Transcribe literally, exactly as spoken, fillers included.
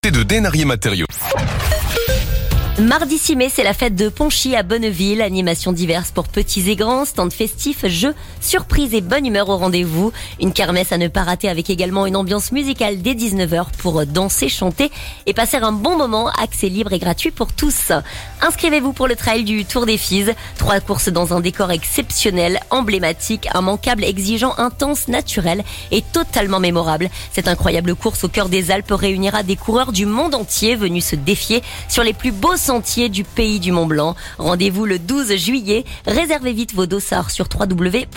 de Denarier Matériaux. Mardi six mai, c'est la fête de Ponchy à Bonneville. Animations diverses pour petits et grands, stands festifs, jeux, surprises et bonne humeur au rendez-vous. Une kermesse à ne pas rater avec également une ambiance musicale dès dix-neuf heures pour danser, chanter et passer un bon moment. Accès libre et gratuit pour tous. Inscrivez-vous pour le trail du Tour des Fises. Trois courses dans un décor exceptionnel, emblématique, immanquable, exigeant, intense, naturel et totalement mémorable. Cette incroyable course au cœur des Alpes réunira des coureurs du monde entier venus se défier sur les plus beaux sentiers du pays du Mont Blanc. Rendez-vous le douze juillet. Réservez vite vos dossards sur w w w point